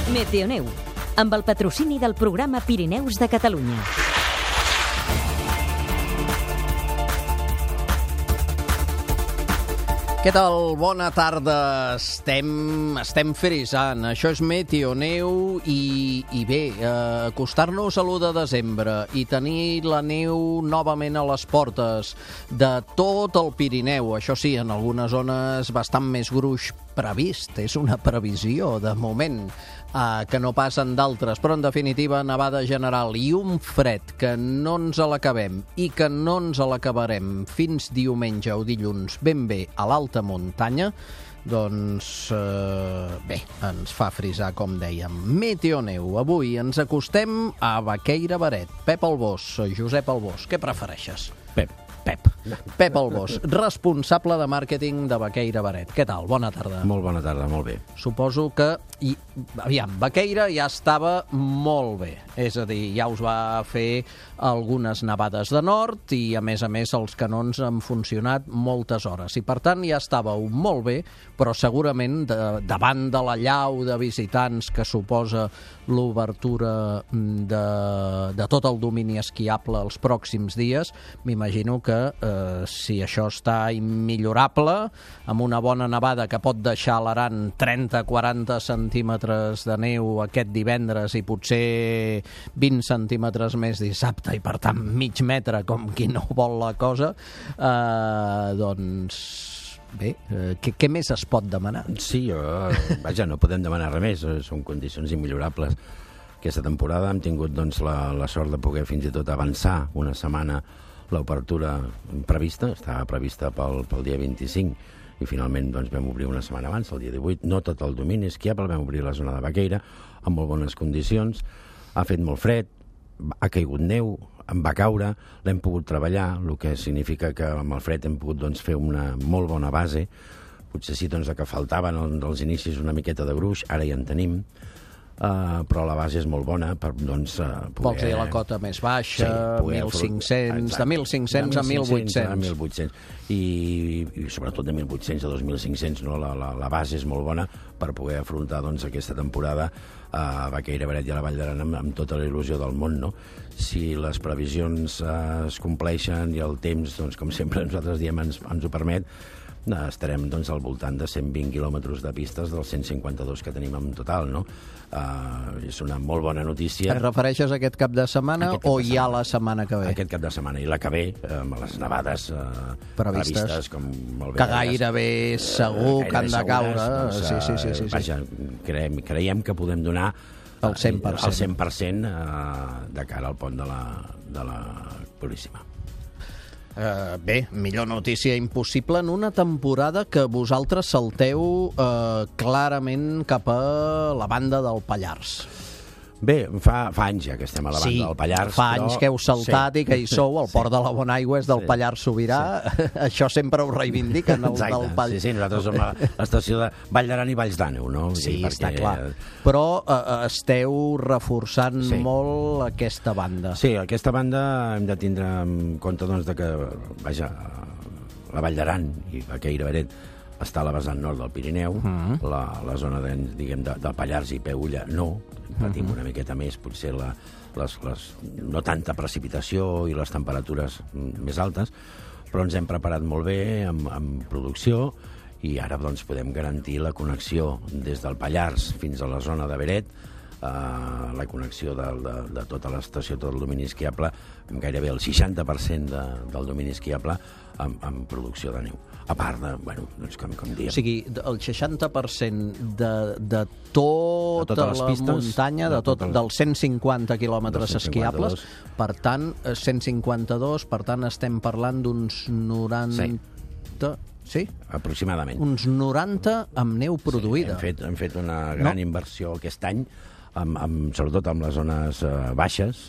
Meteoneu, amb el patrocini del programa Pirineus de Catalunya. Què tal? Bona tarda. Estem frisant. Això és Meteoneu i bé, acostar-nos a l'1 de desembre i tenir la neu novament a les portes de tot el Pirineu. Això sí, en algunes zones bastant més gruix previst. És una previsió, de moment, que no passen d'altres, però en definitiva nevada general i un fred que no ens l'acabem i que no ens l'acabarem fins diumenge o dilluns ben bé a l'alta muntanya, doncs bé, ens fa frisar, com dèiem. Meteoneu, avui ens acostem a Baqueira-Beret. Pep Albós, Josep Albós, què prefereixes? Pep Albós, responsable de màrqueting de Baqueira-Beret. Què tal? Bona tarda. Molt bona tarda, molt bé. Suposo que, aviam, Baqueira ja estava molt bé. És a dir, ja us va fer algunes nevades de nord i, a més, els canons han funcionat moltes hores. I, per tant, ja estàveu molt bé, però segurament davant de la llau de visitants que suposa l'obertura de tot el domini esquiable els pròxims dies, m'imagino que si això està immillorable, amb una bona nevada que pot deixar a l'Aran 30-40 centímetres de neu aquest divendres i potser 20 centímetres més dissabte i, per tant, mig metre, com qui no vol la cosa, doncs bé, què més es pot demanar? Sí, vaja, no podem demanar res més, són condicions immillorables. Aquesta temporada hem tingut doncs, la sort de poder fins i tot avançar una setmana l'obertura prevista, estava prevista pel dia 25 i finalment doncs, vam obrir una setmana abans, el dia 18, no tot el domini esquiable, vam obrir la zona de Baqueira amb molt bones condicions, ha fet molt fred, ha caigut neu, en va caure, l'hem pogut treballar, el que significa que amb el fred hem pogut doncs, fer una molt bona base, potser sí doncs, que faltaven als inicis una miqueta de gruix, ara ja en tenim, però la base és molt bona per doncs, poder... Vols dir la cota més baixa, sí, 1.500, de 1.500 a 1.800. A 1.800. I sobretot de 1.800 a 2.500, no? La base és molt bona per poder afrontar doncs, aquesta temporada a Baqueira-Beret i a la Vall d'Aran amb tota la il·lusió del món. No? Si les previsions es compleixen i el temps, doncs, com sempre nosaltres diem, ens ho permet, estarem doncs, al voltant de 120 quilòmetres de pistes dels 152 que tenim en total, no? És una molt bona notícia. Et refereixes a aquest cap de setmana o ja la setmana que ve? Aquest cap de setmana i la que ve, amb les nevades previstes com molt bé. Que gairebé segur que han de caure. Doncs, sí. Vaja, creiem que podem donar el 100%. El 100% de cara al pont de la Puríssima. Bé, millor notícia impossible en una temporada que vosaltres salteu clarament cap a la banda del Pallars. Bé, fa anys ja que estem a la banda del Pallars. Fa anys que heu saltat i que hi sou, el port de la Bonaigua és del Pallars Sobirà, això sempre ho reivindiquen, el del Pallars. Sí, nosaltres som a l'estació de Vall d'Aran i Valls d'Àneu, no? Sí, està clar. Però esteu reforçant molt aquesta banda. Sí, aquesta banda hem de tindre en compte doncs, de que, vaja, la Vall d'Aran i Baqueira-Beret està a la vessant nord del Pirineu, la zona del Pallars i Peulla no, patim una miqueta més, potser no tanta precipitació i les temperatures més altes, però ens hem preparat molt bé amb producció i ara doncs, podem garantir la connexió des del Pallars fins a la zona de Beret, la connexió de tota l'estació, tot el domini esquiable, amb gairebé el 60% del domini esquiable amb producció de neu. A part de, doncs com diem... O sigui, el 60% de tota la muntanya, dels 150 quilòmetres esquiables, per tant, 152, per tant, estem parlant d'uns 90... Sí? Aproximadament. Uns 90 amb neu produïda. Sí, hem fet una gran inversió aquest any, sobretot amb les zones baixes,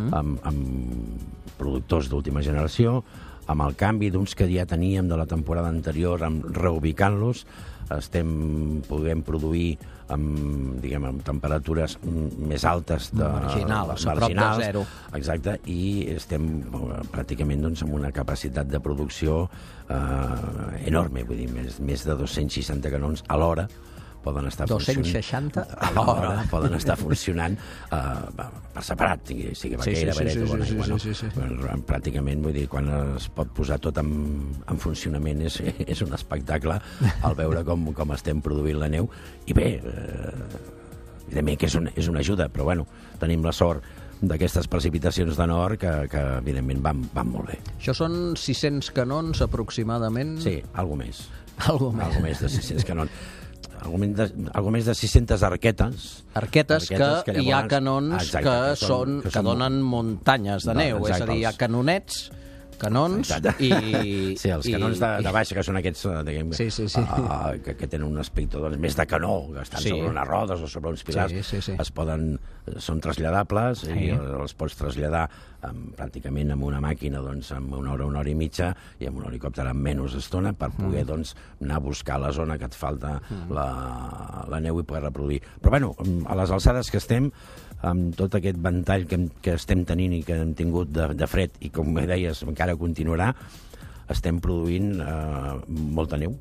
amb productors d'última generació, amb el canvi d'uns que ja teníem de la temporada anterior, reubicant-los, podem produir amb temperatures més altes marginals, a prop de zero. Exacte, i estem pràcticament amb una capacitat de producció enorme, vull dir, més de 260 canons a l'hora poden estar funcionant... 260 alhora. Poden estar funcionant per separat, sigui vaqueira, Beret, pràcticament, vull dir, quan es pot posar tot en funcionament és un espectacle al veure com estem produint la neu, i bé, evidentment que és una ajuda, però bueno, tenim la sort d'aquestes precipitacions de nord que evidentment van molt bé. Això són 600 canons aproximadament? Sí, algo més. Algo més de 600 canons. Algo més de 600 arquetes. Arquetes que hi ha canons que donen muntanyes de neu, és a dir, hi ha canonets, canons i... Sí, els canons de baixa, que són aquests, diguem, que tenen un aspecte més de canó, que estan sobre unes rodes o sobre uns pilars, són traslladables i els pots traslladar pràcticament amb una màquina amb una hora i mitja, i amb un helicòpter amb menys estona, per poder anar a buscar la zona que et falta la neu i poder reproduir. Però bueno, a les alçades que estem, amb tot aquest ventall que estem tenint i que hem tingut de fred, i com deies, encara continuarà, estem produint molta neu.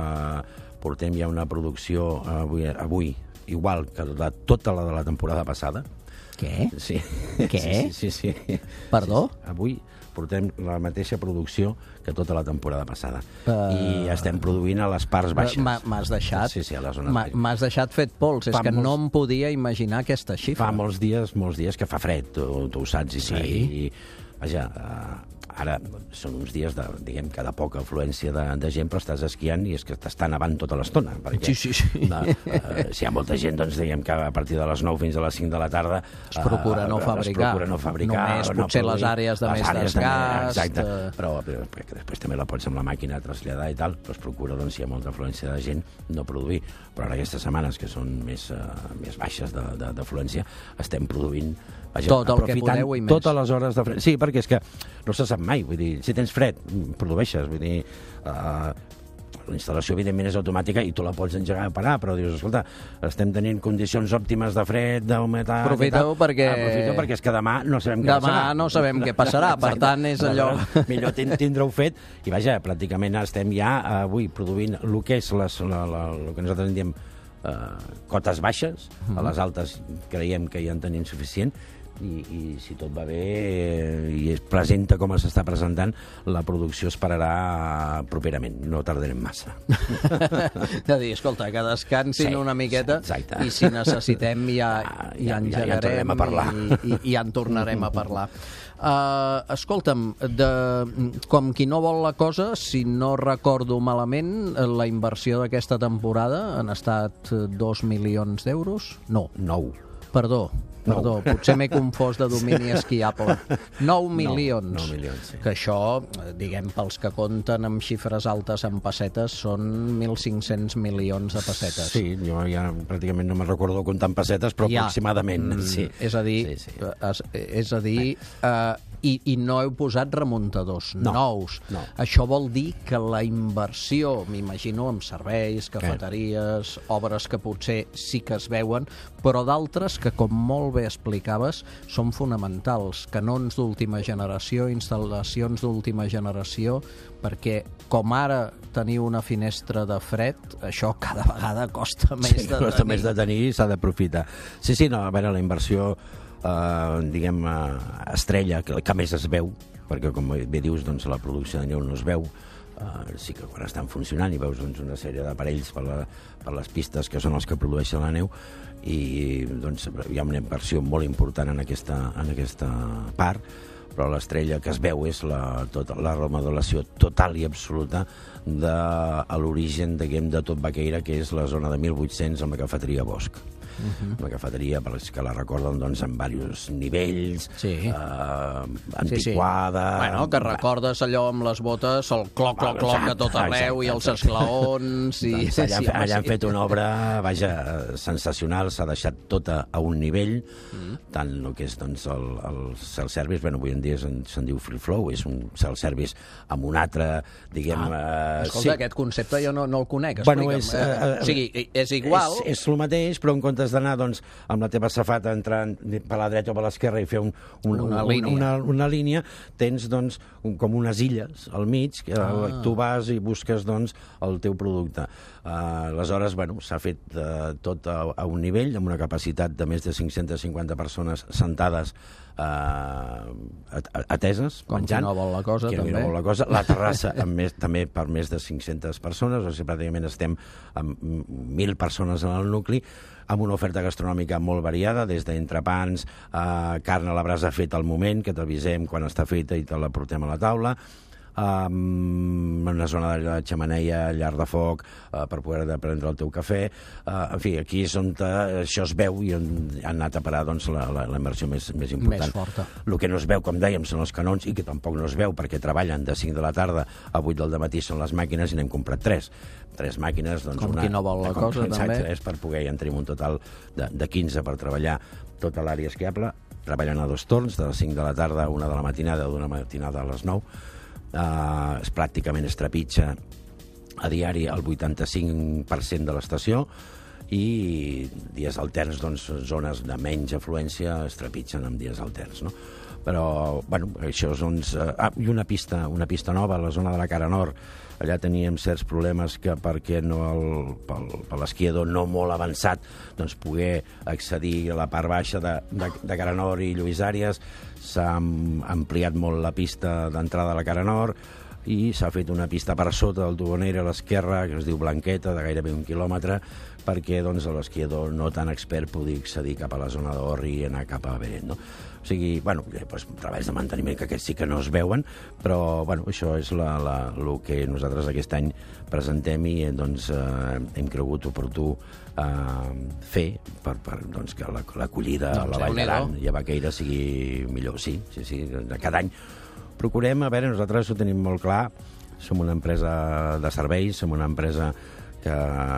Portem ja una producció avui igual que tota la de la temporada passada. Què? Sí. Què? Sí. Perdó? Avui portem la mateixa producció que tota la temporada passada. I estem produint a les parts baixes. M'has deixat? Sí, a les zones baixes. M'has deixat fet pols. És que no em podia imaginar aquesta xifra. Fa molts dies que fa fred, tu ho saps. I vaja, ara són uns dies diguem que de poca afluència de gent, però estàs esquiant i és que t'està nevant tota l'estona. Sí. Si hi ha molta gent, doncs diguem que a partir de les 9 fins a les 5 de la tarda es procura no fabricar. Només potser les àrees de més desgast. Exacte, però després també la pots amb la màquina traslladar i tal, però es procura, doncs, si hi ha molta afluència de gent, no produir. Però ara aquestes setmanes, que són més baixes d'afluència, estem produint tot el que podeu i més. Totes les hores de fred. Sí, perquè és que no se sap mai. Vull dir, si tens fred, produeixes. Vull dir, la instal·lació, evidentment, és automàtica i tu la pots engegar a parar, però dius, escolta, estem tenint condicions òptimes de fred, d'humitat... Aprofiteu perquè és que demà no sabem què passarà. Demà no sabem què passarà, per tant, és allò... Millor tindre-ho fet. I vaja, pràcticament estem ja avui produint el que és el que nosaltres en diem cotes baixes. A les altes creiem que ja en tenim suficient, i si tot va bé i es presenta com s'està presentant, la producció es pararà properament, no tardarem massa. De dir, escolta, que descansin una miqueta, i si necessitem ja engegarem i ja en tornarem a parlar. Escolta'm, com qui no vol la cosa, si no recordo malament, la inversió d'aquesta temporada han estat 2 milions d'euros? No. 9. Perdó, potser m'he confós de domini esquiable. 9 milions. 9 milions, sí. Que això, diguem, pels que compten amb xifres altes en pessetes, són 1.500 milions de pessetes. Sí, jo ja pràcticament no me'n recordo comptant pessetes, però aproximadament. Sí. És a dir, i no heu posat remuntadors nous. No. Això vol dir que la inversió, m'imagino, en serveis, cafeteries, obres que potser sí que es veuen, però d'altres que, com molt bé explicaves, són fonamentals. Canons d'última generació, instal·lacions d'última generació, perquè com ara teniu una finestra de fred, això cada vegada costa més de tenir. Costa més de tenir i s'ha d'aprofitar. Sí, no, a veure, la inversió diguem, estrella, que més es veu, perquè com bé dius, doncs, la producció de neu no es veu, sí que quan estan funcionant i veus, doncs, una sèrie d'aparells per les pistes que són els que produeixen la neu, i doncs, hi ha una inversió molt important en aquesta part, però l'estrella que es veu és la remodelació total i absoluta de l'origen de tot Baqueira, que és la zona de 1800 amb la cafeteria Bosch. Una cafeteria, per als que la recorden, doncs, amb diversos nivells, antiquada... Bueno, que recordes allò amb les botes, el cloc a tot arreu, i els esglaons... Allà han fet una obra, vaja, sensacional, s'ha deixat tota a un nivell, tant el que és, doncs, el self-service, bueno, avui en dia dia se'n diu free flow, és un self-service amb un altre, diguem... Escolta, aquest concepte jo no el conec, explica'm. O sigui, és igual... És el mateix, però en comptes d'anar doncs, amb la teva safata entrant per la dreta o per l'esquerra i fer una línia, tens doncs, com unes illes al mig, que tu vas i busques doncs, el teu producte. Aleshores, s'ha fet tot a un nivell, amb una capacitat de més de 550 persones sentades ateses, menjant. Com qui no vol la cosa, també. La terrassa també per més de 500 persones, o sigui, pràcticament estem amb 1.000 persones en el nucli, amb una oferta gastronòmica molt variada, des d'entrepans, carn a la brasa feta al moment, que t'avisem quan està feta i te la portem a la taula, una zona de xemeneia, llar de foc, per poder prendre el teu cafè. En fi, aquí és on això es veu i on han anat a parar doncs, la inversió més important. Més forta. El que no es veu, com dèiem, són els canons, i que tampoc no es veu perquè treballen de 5 de la tarda a 8 del dematí són les màquines i n'hem comprat 3. 3 màquines, doncs com qui no vol la cosa, també. És per poder, ja en tenim un total de 15 per treballar tota l'àrea esquiable. Treballen a 2 torns, de les 5 de la tarda a 1 de la matinada, d'una matinada a les 9. Pràcticament es trepitja a diari el 85% de l'estació i dies alterns, doncs, zones de menys afluència es trepitgen amb dies alterns, no? Però, això és, doncs... i una pista nova a la zona de la cara nord. Allà teníem certs problemes que perquè per l'esquiador no molt avançat doncs poder accedir a la part baixa de cara nord i Lluïsàries. S'ha ampliat molt la pista d'entrada a la cara nord i s'ha fet una pista per sota del Tubonera a l'esquerra, que es diu Blanqueta, de gairebé 1 quilòmetre, perquè doncs, l'esquiador no tan expert pugui accedir cap a la zona d'Orri i anar cap a Beret, no? O sigui, treballs de manteniment que aquests sí que no es veuen, però això és el que nosaltres aquest any presentem i doncs, hem cregut oportú fer per doncs, que l'acollida a la Vall d'Aran i a Baqueira sigui millor. Sí, cada any procurem, nosaltres ho tenim molt clar, som una empresa de serveis, som una empresa que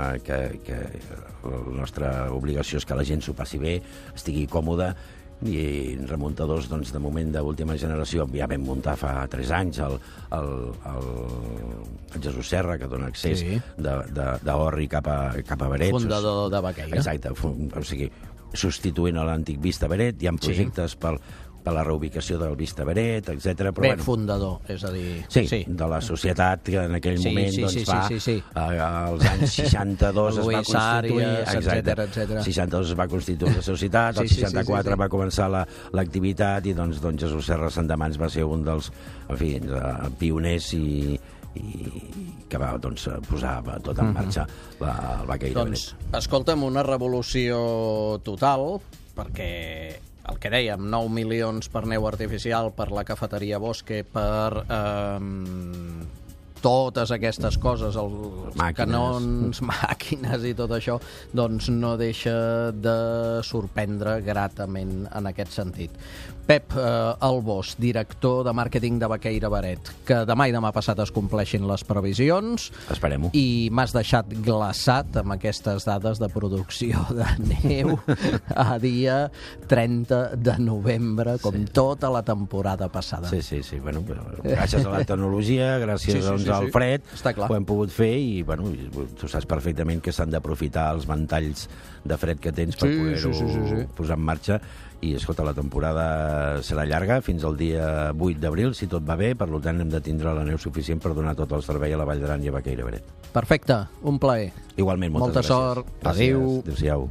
la nostra obligació és que la gent s'ho passi bé, estigui còmoda, i remuntadors, doncs, de moment d'última generació, ja vam muntar fa 3 anys el Jesús Serra, que dona accés d'Orri cap a Beret. Fundador de Baqueira. Exacte, o sigui, substituint l'antic Vista Beret, hi ha projectes per la reubicació del Vista Beret, etc. Fundador, és a dir... Sí, de la societat que en aquell moment als anys 62 es va constituir... Exacte. 62 es va constituir la societat, el 64 va començar l'activitat i doncs Jesús Serra Sandamans va ser un dels pioners i que va posar tot en marxa el Baqueira Beret. Doncs, escolta'm, una revolució total, perquè... el que dèiem, 9 milions per neu artificial, per la cafeteria Bosque, per totes aquestes coses, els canons, màquines i tot això, doncs no deixa de sorprendre gratament en aquest sentit. Pep Albós, director de màrqueting de Baqueira Beret, que demà i demà passat es compleixin les previsions. Esperem-ho. I m'has deixat glaçat amb aquestes dades de producció de neu a dia 30 de novembre, com tota la temporada passada. Sí. Gràcies a la tecnologia, gràcies al fred, ho hem pogut fer i tu saps perfectament que s'han d'aprofitar els ventalls de fred que tens per poder-ho posar en marxa. I, escolta, la temporada serà llarga, fins al dia 8 d'abril, si tot va bé, per tant hem de tindre la neu suficient per donar tot el servei a la Vall d'Aran i a Baqueira Beret. Perfecte, un plaer. Igualment, molta sort. Adéu. Adéu-siau.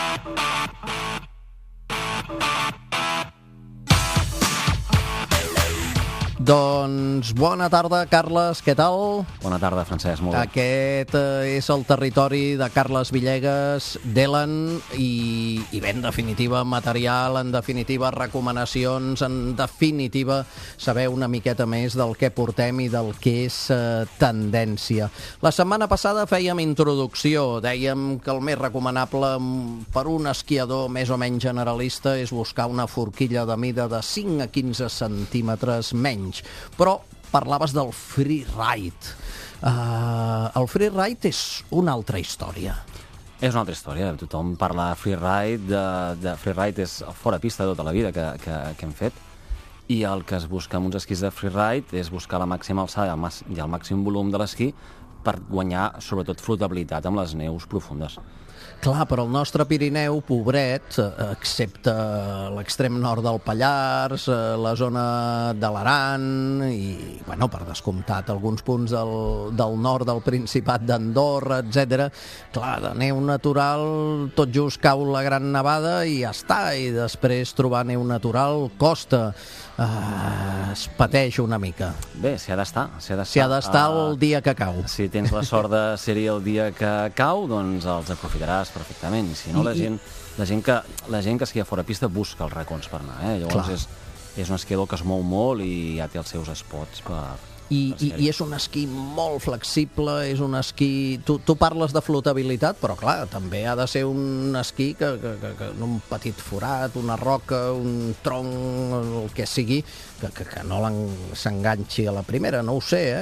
Doncs bona tarda, Carles, què tal? Bona tarda, Francesc, molt bé. Aquest és el territori de Carles Villegas, d'Elan, i bé, en definitiva, material, en definitiva, recomanacions, en definitiva, saber una miqueta més del que portem i del que és tendència. La setmana passada fèiem introducció, dèiem que el més recomanable per un esquiador més o menys generalista és buscar una forquilla de mida de 5 a 15 centímetres menys. Però parlaves del freeride. El freeride és una altra història. És una altra història. Tothom parla de freeride. De freeride és fora pista tota la vida que hem fet. I el que es busca amb uns esquís de freeride és buscar la màxima alçada i el màxim volum de l'esquí per guanyar, sobretot, flotabilitat amb les neus profundes. Clar, però el nostre Pirineu, pobret, excepte l'extrem nord del Pallars, la zona de l'Aran i, bueno, per descomptat, alguns punts del nord del Principat d'Andorra, etc. Clar, de neu natural, tot just cau la gran nevada i ja està, i després trobar neu natural costa. Es pateix una mica. Bé, s'hi ha d'estar. S'hi ha d'estar el dia que cau. Si tens la sort de ser-hi el dia que cau, doncs els aprofitaràs perfectament. Si no, la gent que esquia fora pista busca els racons per anar. Llavors és un esquiador que es mou molt i ja té els seus spots per... I és un esquí molt flexible, és un esquí... Tu parles de flotabilitat, però clar, també ha de ser un esquí que un petit forat, una roca, un tronc, el que sigui, que no s'enganxi a la primera, no ho sé,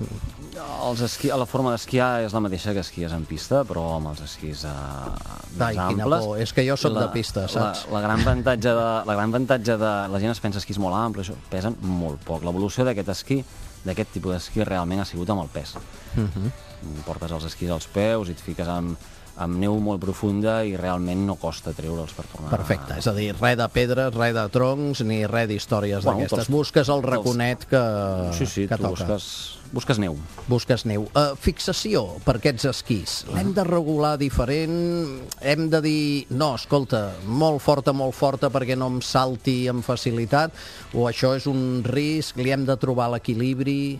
La forma d'esquiar és la mateixa que esquies en pista, però amb els esquís més amples. És que jo soc de pista, saps? La gran avantatge de... La gent es pensa esquís molt amples, pesen molt poc. L'evolució d'aquest esquí, d'aquest tipus d'esquí, realment ha sigut amb el pes. Portes els esquís als peus i et fiques amb neu molt profunda i realment no costa treure'ls per tornar... Perfecte, és a dir, res de pedres, res de troncs, ni res d'històries d'aquestes. Busques el raconet que toca. Busques neu. Busques neu. Fixació per aquests esquís. L'hem de regular diferent? Hem de dir, no, escolta, molt forta, perquè no em salti amb facilitat? O això és un risc? Li hem de trobar l'equilibri?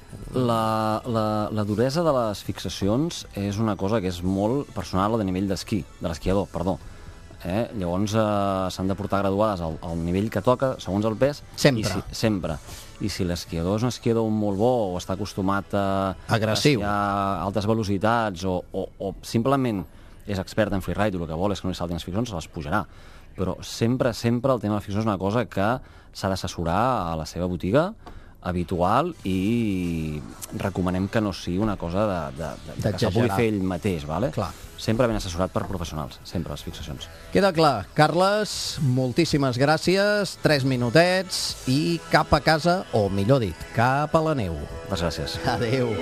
La duresa de les fixacions és una cosa que és molt personal de nivell d'esquí, de l'esquiador, perdó. Llavors s'han de portar graduades al nivell que toca, segons el pes. Sempre. I si l'esquiador és un esquiador molt bo o està acostumat a agressiu, a altes velocitats o simplement és expert en freeride i el que vol és que no li saltin les fixacions, se les pujarà. Però sempre el tema de les fixacions és una cosa que s'ha d'assessorar a la seva botiga habitual i recomanem que no sigui una cosa que se pugui fer ell mateix, ¿vale? Clar. Sempre ben assessorat per professionals, sempre les fixacions. Queda clar. Carles, moltíssimes gràcies, 3 minutets i cap a casa, o millor dit, cap a la neu. Moltes gràcies. Adéu.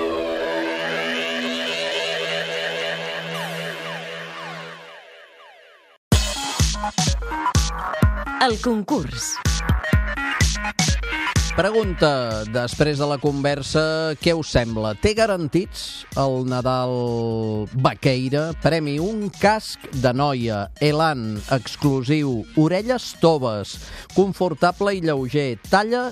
El concurs. Pregunta, després de la conversa, què us sembla? Té garantits el Nadal Baqueira? Premi un casc de noia, Elan, exclusiu, orelles toves, confortable i lleuger, talla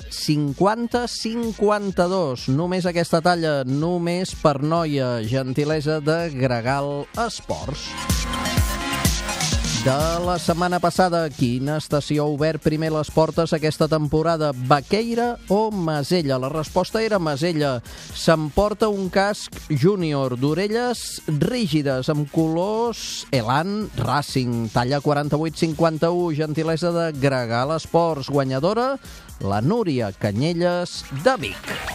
50-52, només aquesta talla, només per noia, gentilesa de Gregal Esports. De la setmana passada, quina estació ha obert primer les portes aquesta temporada? Baqueira o Masella? La resposta era Masella. S'emporta un casc júnior d'orelles rígides amb colors Elan Racing, talla 48-51, gentilesa de Gregal Esports. Guanyadora, la Núria Canyelles de Vic.